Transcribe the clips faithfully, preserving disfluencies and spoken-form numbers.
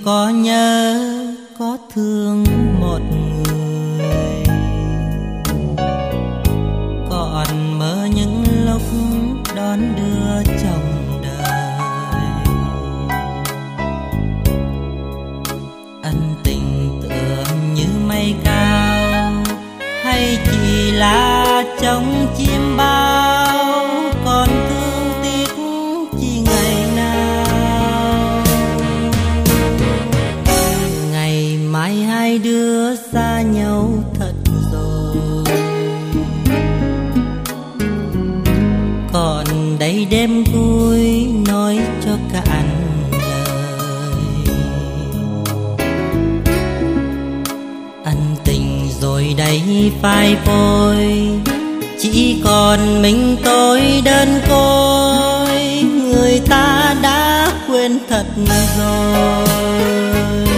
có nhớ có thương một người, còn mơ những lúc đón đưa chồng đời. Ân tình tựa như mây cao, hay chỉ là trong chim bao, còn thương tiếc chỉ ngày nào. Ngày mai hai đứa xa nhau thật rồi, còn đây đêm vui nói cho cạn lời. Ân tình rồi đây phai phôi, chỉ còn mình tôi đơn côi, người ta đã quên thật rồi.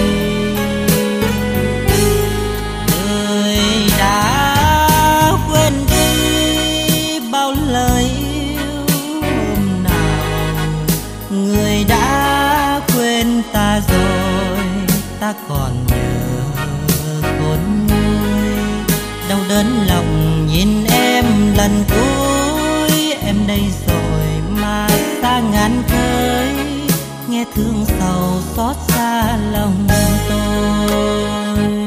Người đã quên đi bao lời yêu hôm nào, người đã quên ta rồi, ta còn nhớ khôn nguôi. Đau đớn lòng nhìn em lần cuối, em đây rồi mà xa ngàn khơi, nghe thương sầu xót xa lòng tôi.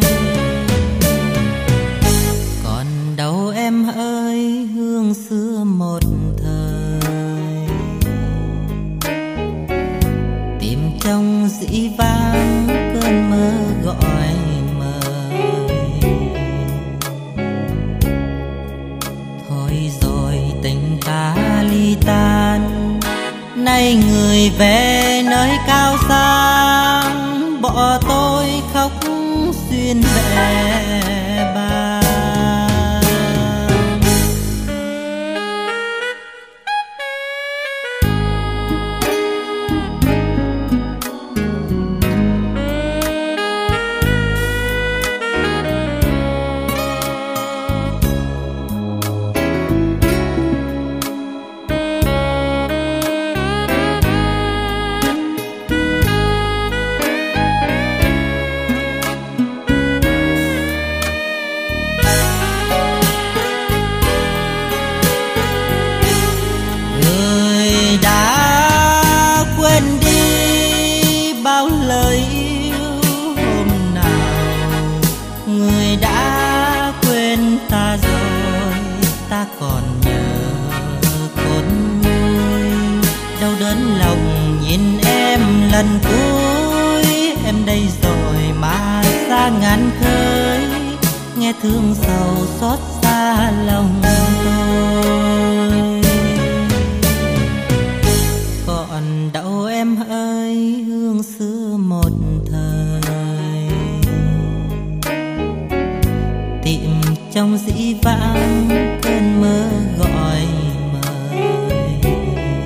Còn đâu em ơi hương xưa một thời, tìm trong dĩ vãng cơn mơ gọi mời. Thôi rồi tình ta ly tan, nay người về nơi cao sang, bỏ tôi khóc xuyên bể bàng. Đã quên đi bao lời yêu hôm nào, người đã quên ta rồi, ta còn nhớ khôn nguôi. Đau đớn lòng nhìn em lần cuối, em đây rồi mà xa ngàn khơi, nghe thương sầu xót xa lòng tôi. Còn đâu em ơi hương xưa một thời, tìm trong dĩ vãng cơn mơ gọi mời.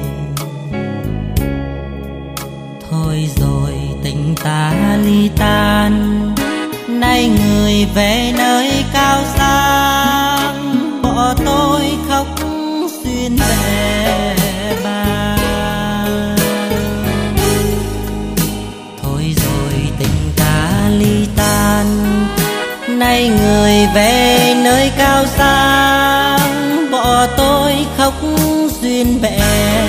Thôi rồi tình ta ly tan, nay người về nơi cao sang, bỏ tôi khóc xuyên bể bàng. Ly tan, nay người về nơi cao sang, bỏ tôi khóc duyên bể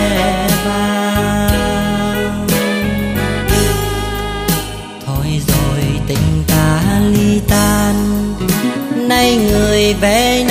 vàng. Thôi rồi tình ta ly tan, nay người về